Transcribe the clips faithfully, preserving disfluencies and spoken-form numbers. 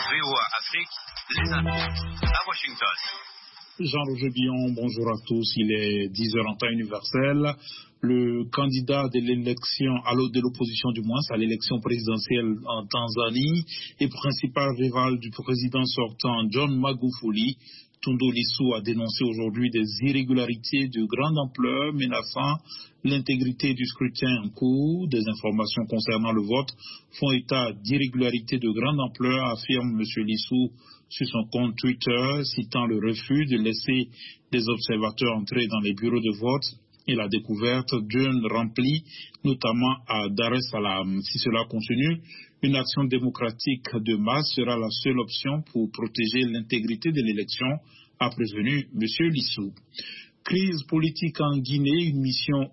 V O A Afrique, les infos à Washington. Jean-Roger Billon, bonjour à tous. Il est dix heures en temps universel. Le candidat de l'élection, de l'opposition du moins, à l'élection présidentielle en Tanzanie et principal rival du président sortant John Magufuli, Tundu Lissu, a dénoncé aujourd'hui des irrégularités de grande ampleur menaçant l'intégrité du scrutin en cours. Des informations concernant le vote font état d'irrégularités de grande ampleur, affirme M. Lissu sur son compte Twitter, citant le refus de laisser des observateurs entrer dans les bureaux de vote et la découverte d'urnes remplies, notamment à Dar es Salaam. Si cela continue, une action démocratique de masse sera la seule option pour protéger l'intégrité de l'élection, a prévenu M. Lissu. Crise politique en Guinée, une mission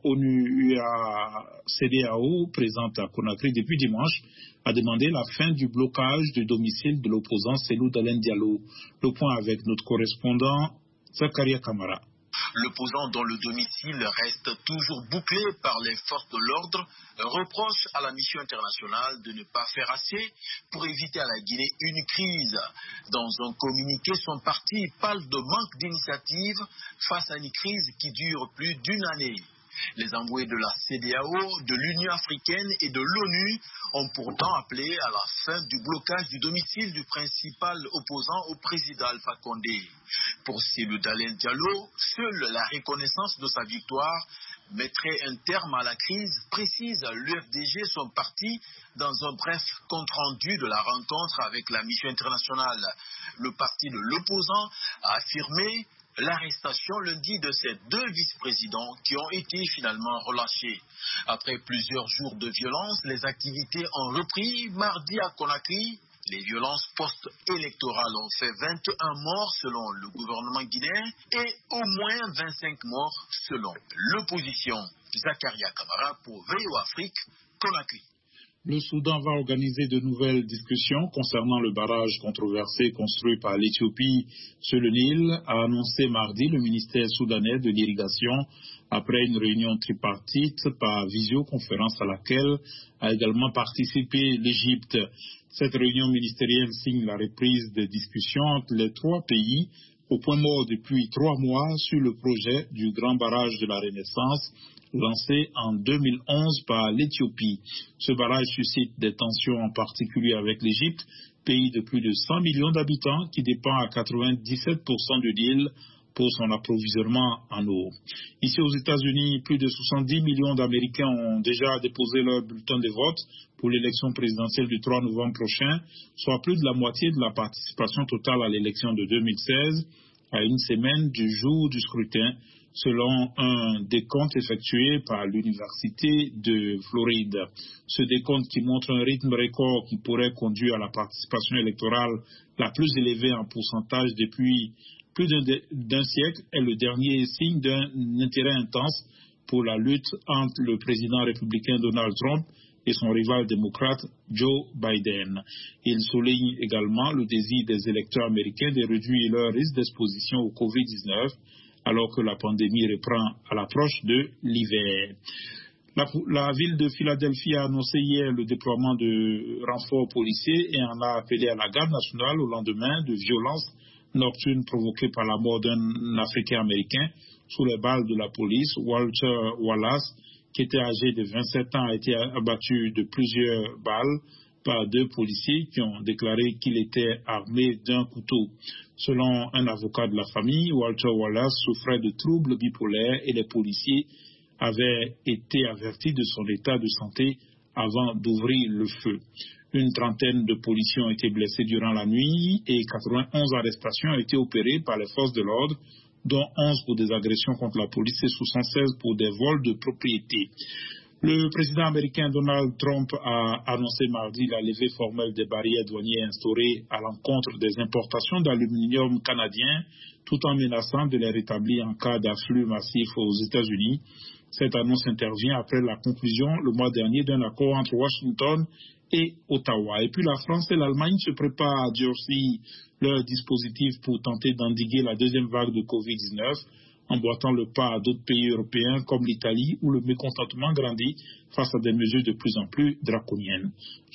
ONU-C D A O présente à Conakry depuis dimanche a demandé la fin du blocage du domicile de l'opposant Cellou Dalein Diallo. Le point avec notre correspondant Zakaria Kamara. L'opposant dont le domicile reste toujours bouclé par les forces de l'ordre reproche à la mission internationale de ne pas faire assez pour éviter à la Guinée une crise. Dans un communiqué, son parti parle de manque d'initiative face à une crise qui dure plus d'une année. Les envoyés de la C D A O, de l'Union africaine et de l'ONU ont pourtant appelé à la fin du blocage du domicile du principal opposant au président Alpha Condé. Pour Cellou Dalein Diallo, seule la reconnaissance de sa victoire mettrait un terme à la crise, précise l'U F D G, son parti, dans un bref compte-rendu de la rencontre avec la mission internationale. Le parti de l'opposant a affirmé l'arrestation lundi de ces deux vice-présidents qui ont été finalement relâchés. Après plusieurs jours de violence, les activités ont repris mardi à Conakry. Les violences post-électorales ont fait vingt et un morts selon le gouvernement guinéen et au moins vingt-cinq morts selon l'opposition. Zakaria Kamara pour V O Afrique, Conakry. Le Soudan va organiser de nouvelles discussions concernant le barrage controversé construit par l'Éthiopie sur le Nil, a annoncé mardi le ministère soudanais de l'irrigation après une réunion tripartite par visioconférence à laquelle a également participé l'Égypte. Cette réunion ministérielle signe la reprise des discussions entre les trois pays au point mort depuis trois mois sur le projet du grand barrage de la Renaissance lancé en deux mille onze par l'Éthiopie. Ce barrage suscite des tensions en particulier avec l'Égypte, pays de plus de cent millions d'habitants qui dépend à quatre-vingt-dix-sept pour cent de l'île pour son approvisionnement en eau. Ici aux États-Unis, plus de soixante-dix millions d'Américains ont déjà déposé leur bulletin de vote pour l'élection présidentielle du trois novembre prochain, soit plus de la moitié de la participation totale à l'élection de deux mille seize, à une semaine du jour du scrutin, selon un décompte effectué par l'Université de Floride. Ce décompte qui montre un rythme record qui pourrait conduire à la participation électorale la plus élevée en pourcentage depuis plus d'un siècle est le dernier signe d'un intérêt intense pour la lutte entre le président républicain Donald Trump et son rival démocrate Joe Biden. Il souligne également le désir des électeurs américains de réduire leur risque d'exposition au covid dix-neuf alors que la pandémie reprend à l'approche de l'hiver. La, la ville de Philadelphie a annoncé hier le déploiement de renforts policiers et en a appelé à la garde nationale au lendemain de violences nocturnes provoquées par la mort d'un Africain-Américain sous les balles de la police. Walter Wallace, qui était âgé de vingt-sept ans, a été abattu de plusieurs balles par deux policiers qui ont déclaré qu'il était armé d'un couteau. Selon un avocat de la famille, Walter Wallace souffrait de troubles bipolaires et les policiers avaient été avertis de son état de santé avant d'ouvrir le feu. Une trentaine de policiers ont été blessés durant la nuit et quatre-vingt-onze arrestations ont été opérées par les forces de l'ordre, dont onze pour des agressions contre la police et soixante-seize pour des vols de propriété. Le président américain Donald Trump a annoncé mardi la levée formelle des barrières douanières instaurées à l'encontre des importations d'aluminium canadien, tout en menaçant de les rétablir en cas d'afflux massif aux États-Unis. Cette annonce intervient après la conclusion le mois dernier d'un accord entre Washington et Ottawa. Et puis la France et l'Allemagne se préparent à durcir leur dispositif pour tenter d'endiguer la deuxième vague de covid dix-neuf. Emboîtant le pas à d'autres pays européens comme l'Italie où le mécontentement grandit face à des mesures de plus en plus draconiennes.